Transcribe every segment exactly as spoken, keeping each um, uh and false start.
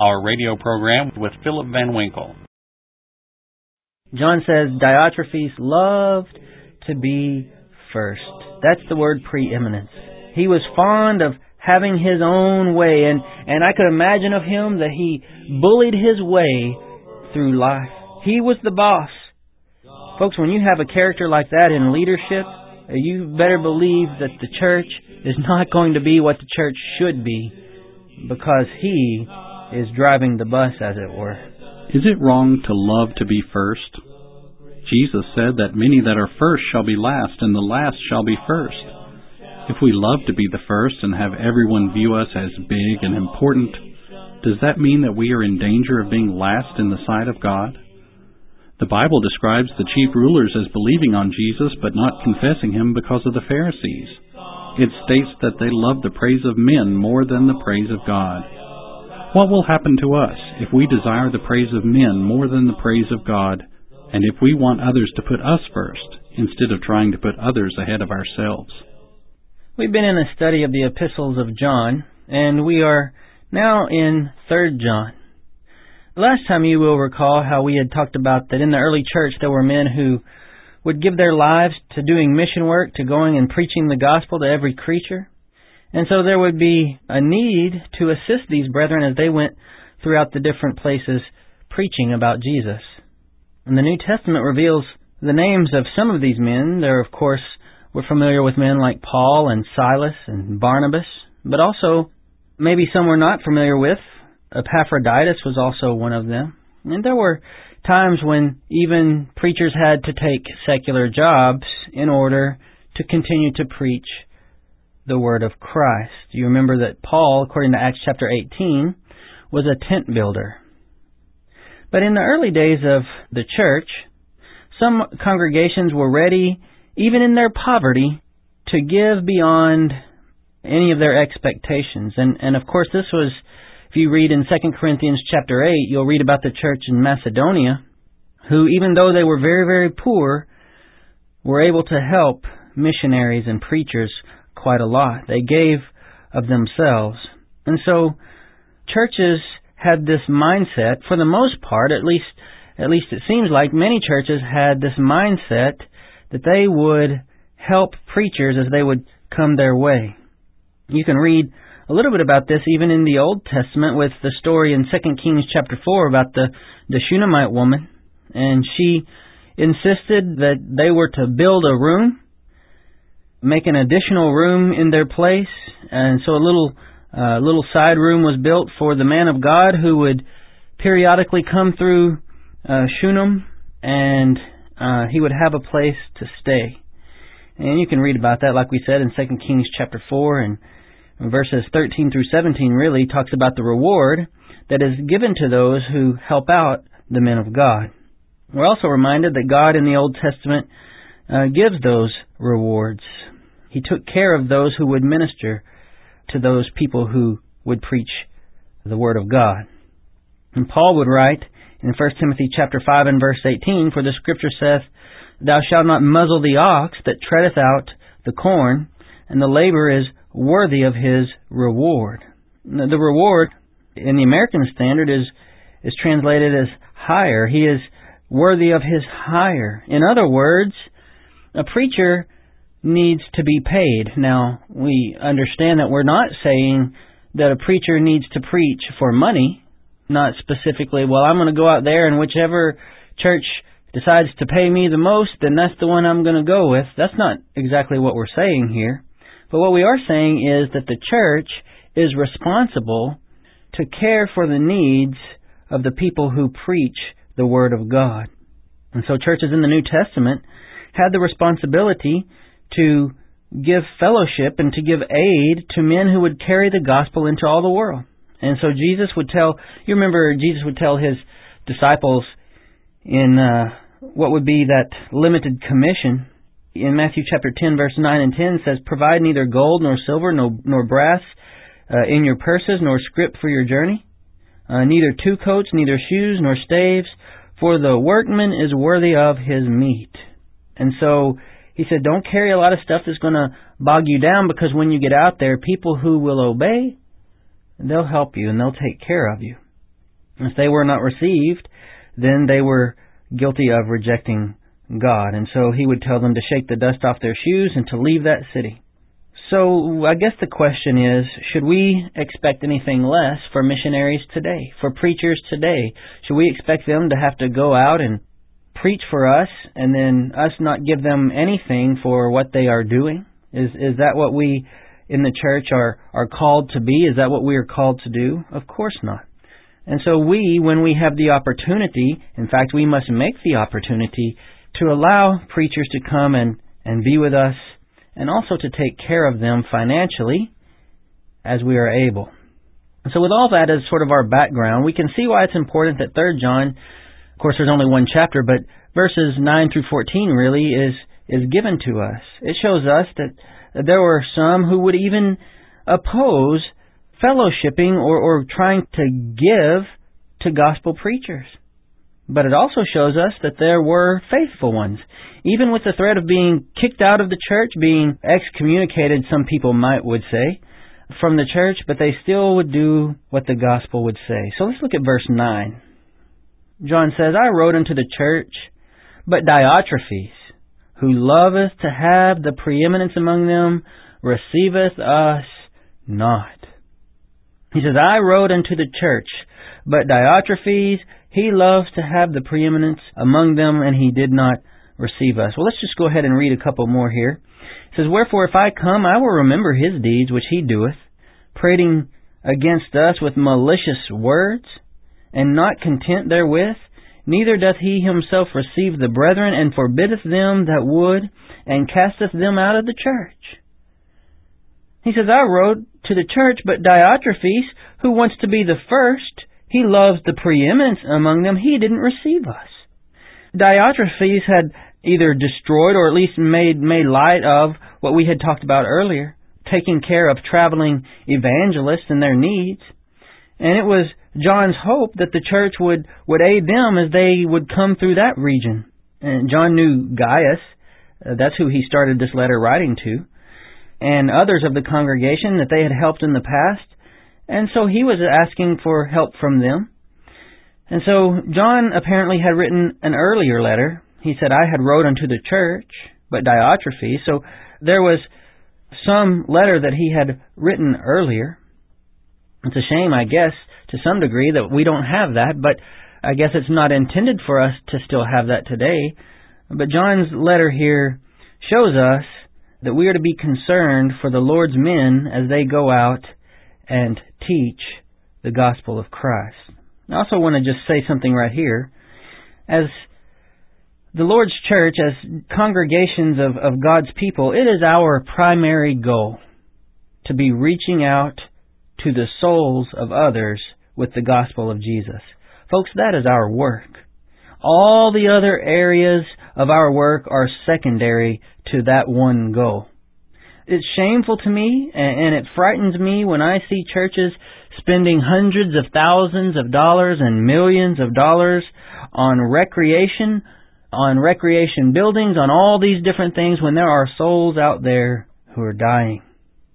our radio program with Philip Van Winkle. John says Diotrephes loved to be first. That's the word preeminence. He was fond of having his own way, and, and I could imagine of him that he bullied his way through life. He was the boss. Folks, when you have a character like that in leadership, you better believe that the church is not going to be what the church should be, because he is driving the bus, as it were. Is it wrong to love to be first? Jesus said that many that are first shall be last, and the last shall be first. If we love to be the first and have everyone view us as big and important, does that mean that we are in danger of being last in the sight of God? The Bible describes the chief rulers as believing on Jesus but not confessing Him because of the Pharisees. It states that they love the praise of men more than the praise of God. What will happen to us if we desire the praise of men more than the praise of God, and if we want others to put us first instead of trying to put others ahead of ourselves? We've been in a study of the epistles of John, and we are now in Third John. Last time you will recall how we had talked about that in the early church there were men who would give their lives to doing mission work, to going and preaching the gospel to every creature. And so there would be a need to assist these brethren as they went throughout the different places preaching about Jesus. And the New Testament reveals the names of some of these men. There, of course, we're familiar with men like Paul and Silas and Barnabas, but also maybe some we're not familiar with. Epaphroditus was also one of them. And there were times when even preachers had to take secular jobs in order to continue to preach the word of Christ. You remember that Paul, according to Acts chapter eighteen, was a tent builder. But in the early days of the church, some congregations were ready, even in their poverty, to give beyond any of their expectations. And, and of course, this was, if you read in Second Corinthians chapter eight, you'll read about the church in Macedonia, who, even though they were very, very poor, were able to help missionaries and preachers quite a lot. They gave of themselves. And so churches had this mindset, for the most part, at least at least it seems like many churches had this mindset that they would help preachers as they would come their way. You can read a little bit about this even in the Old Testament with the story in Second Kings chapter four about the, the Shunammite woman. And she insisted that they were to build a room, make an additional room in their place. And so a little uh, little side room was built for the man of God who would periodically come through uh, Shunem, and uh, he would have a place to stay. And you can read about that, like we said, in Second Kings chapter four, and verses thirteen through seventeen really talks about the reward that is given to those who help out the men of God. We're also reminded that God in the Old Testament uh, gives those rewards. He took care of those who would minister to those people who would preach the Word of God. And Paul would write in First Timothy chapter five and verse eighteen, "For the Scripture saith, Thou shalt not muzzle the ox that treadeth out the corn, and the labor is worthy of his reward." The reward in the American Standard is is translated as hire. He is worthy of his hire. In other words, a preacher needs to be paid. Now, we understand that we're not saying that a preacher needs to preach for money, not specifically, well, I'm going to go out there and whichever church decides to pay me the most, then that's the one I'm going to go with. That's not exactly what we're saying here. But what we are saying is that the church is responsible to care for the needs of the people who preach the Word of God. And so churches in the New Testament had the responsibility to give fellowship and to give aid to men who would carry the gospel into all the world. And so Jesus would tell, you remember Jesus would tell his disciples in uh, what would be that limited commission. In Matthew chapter ten, verse nine and ten says, "Provide neither gold nor silver nor, nor brass uh, in your purses, nor scrip for your journey, uh, neither two coats, neither shoes, nor staves, for the workman is worthy of his meat." And so he said, don't carry a lot of stuff that's going to bog you down, because when you get out there, people who will obey, they'll help you and they'll take care of you. If they were not received, then they were guilty of rejecting God. And so he would tell them to shake the dust off their shoes and to leave that city. So I guess the question is, should we expect anything less for missionaries today, for preachers today? Should we expect them to have to go out and preach for us and then us not give them anything for what they are doing? Is is that what we in the church are, are called to be? Is that what we are called to do? Of course not. And so we, when we have the opportunity, in fact, we must make the opportunity to allow preachers to come and, and be with us and also to take care of them financially as we are able. So with all that as sort of our background, we can see why it's important that Third John, of course there's only one chapter, but verses nine through fourteen really is, is given to us. It shows us that there were some who would even oppose fellowshipping or, or trying to give to gospel preachers. But it also shows us that there were faithful ones. Even with the threat of being kicked out of the church, being excommunicated, some people might would say, from the church, but they still would do what the gospel would say. So let's look at verse nine. John says, I wrote unto the church, but Diotrephes, who loveth to have the preeminence among them, receiveth us not. He says, I wrote unto the church, but Diotrephes, he loves to have the preeminence among them, and he did not receive us. Well, let's just go ahead and read a couple more here. It says, Wherefore, if I come, I will remember his deeds which he doeth, prating against us with malicious words, and not content therewith, neither doth he himself receive the brethren, and forbiddeth them that would, and casteth them out of the church. He says, I wrote to the church, but Diotrephes, who wants to be the first, he loves the preeminence among them, he didn't receive us. Diotrephes had either destroyed or at least made, made light of what we had talked about earlier, taking care of traveling evangelists and their needs. And it was John's hope that the church would, would aid them as they would come through that region. And John knew Gaius, uh, that's who he started this letter writing to, and others of the congregation that they had helped in the past. And so he was asking for help from them. And so John apparently had written an earlier letter. He said, I had wrote unto the church, but Diotrephes. So there was some letter that he had written earlier. It's a shame, I guess, to some degree that we don't have that, but I guess it's not intended for us to still have that today. But John's letter here shows us that we are to be concerned for the Lord's men as they go out and teach the gospel of Christ. I also want to just say something right here. As the Lord's church, as congregations of, of God's people, it is our primary goal to be reaching out to the souls of others with the gospel of Jesus. Folks, that is our work. All the other areas of our work are secondary to that one goal. It's shameful to me, and it frightens me when I see churches spending hundreds of thousands of dollars and millions of dollars on recreation, on recreation buildings, on all these different things when there are souls out there who are dying.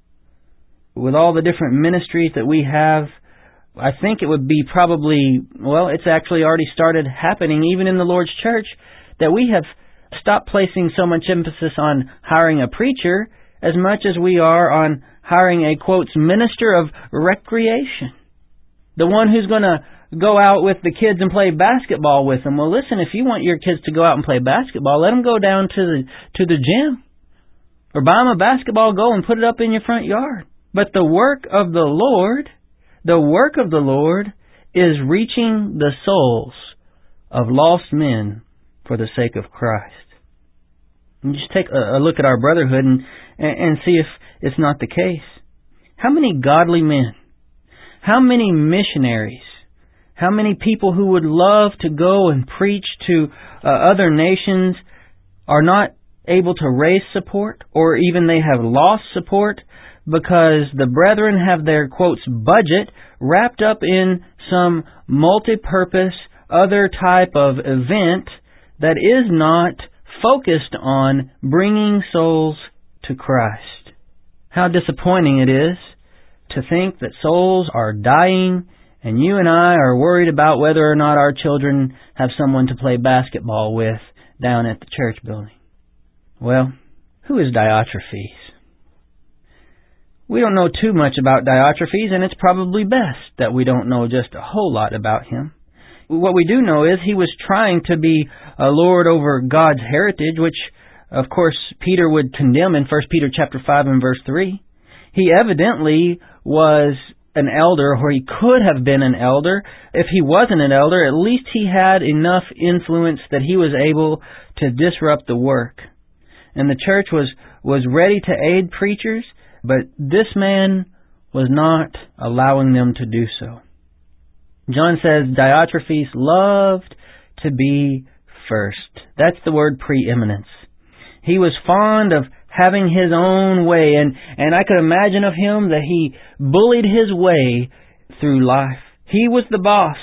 With all the different ministries that we have, I think it would be probably, well, it's actually already started happening even in the Lord's church, that we have stopped placing so much emphasis on hiring a preacher as much as we are on hiring a, quotes, minister of recreation. The one who's going to go out with the kids and play basketball with them. Well, listen, if you want your kids to go out and play basketball, let them go down to the to the gym. Or buy them a basketball goal and put it up in your front yard. But the work of the Lord, the work of the Lord is reaching the souls of lost men for the sake of Christ. And just take a, a look at our brotherhood and, and, and see if it's not the case. How many godly men, how many missionaries, how many people who would love to go and preach to uh, other nations are not able to raise support, or even they have lost support because the brethren have their, quotes, budget wrapped up in some multi-purpose other type of event that is not focused on bringing souls to Christ. How disappointing it is to think that souls are dying And you and I are worried about whether or not our children have someone to play basketball with down at the church building. Well, who is Diotrephes? We don't know too much about Diotrephes, and it's probably best that we don't know just a whole lot about him. What we do know is he was trying to be a lord over God's heritage, which, of course, Peter would condemn in First Peter chapter five and verse three. He evidently was an elder, or he could have been an elder. If he wasn't an elder, at least he had enough influence that he was able to disrupt the work. And the church was, was ready to aid preachers, but this man was not allowing them to do so. John says Diotrephes loved to be first. That's the word preeminence. He was fond of having his own way, and, and I could imagine of him that he bullied his way through life. He was the boss.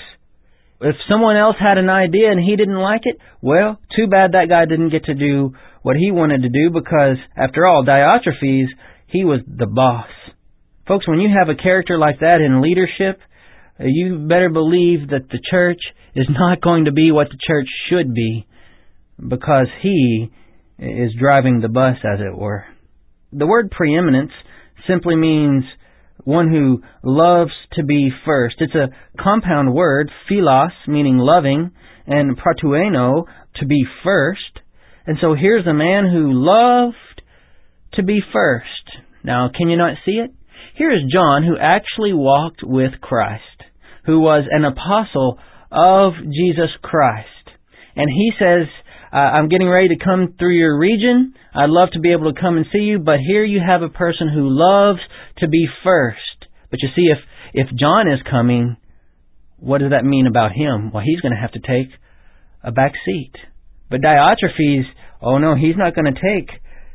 If someone else had an idea and he didn't like it, well, too bad that guy didn't get to do what he wanted to do, because, after all, Diotrephes, he was the boss. Folks, when you have a character like that in leadership, you better believe that the church is not going to be what the church should be, because he is driving the bus, as it were. The word preeminence simply means one who loves to be first. It's a compound word, philos, meaning loving, and proteueno, to be first. And so here's a man who loved to be first. Now, can you not see it? Here is John, who actually walked with Christ, who was an apostle of Jesus Christ. And he says, Uh, I'm getting ready to come through your region. I'd love to be able to come and see you, but here you have a person who loves to be first. But you see, if, if John is coming, what does that mean about him? Well, he's going to have to take a back seat. But Diotrephes, oh no, he's not going to take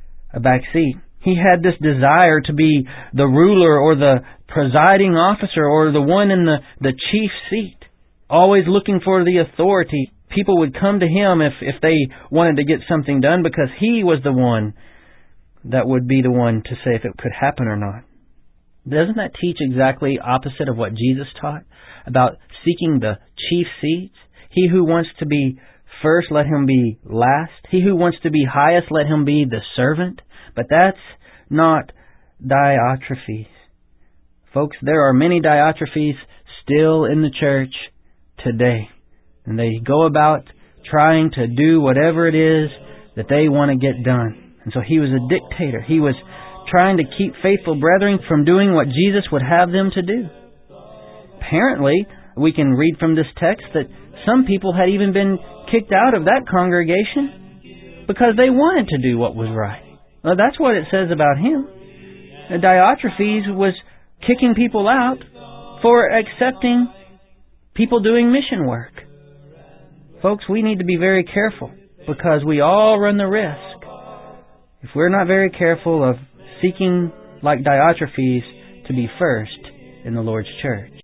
a back seat. He had this desire to be the ruler or the presiding officer or the one in the, the chief seat, always looking for the authority. People would come to him if, if they wanted to get something done, because he was the one that would be the one to say if it could happen or not. Doesn't that teach exactly opposite of what Jesus taught about seeking the chief seats? He who wants to be first, let him be last. He who wants to be highest, let him be the servant. But that's not Diotrephes. Folks, there are many Diotrephes still in the church today. And they go about trying to do whatever it is that they want to get done. And so he was a dictator. He was trying to keep faithful brethren from doing what Jesus would have them to do. Apparently, we can read from this text that some people had even been kicked out of that congregation because they wanted to do what was right. Well, that's what it says about him. Diotrephes was kicking people out for accepting people doing mission work. Folks, we need to be very careful, because we all run the risk, if we're not very careful, of seeking, like Diotrephes, to be first in the Lord's church.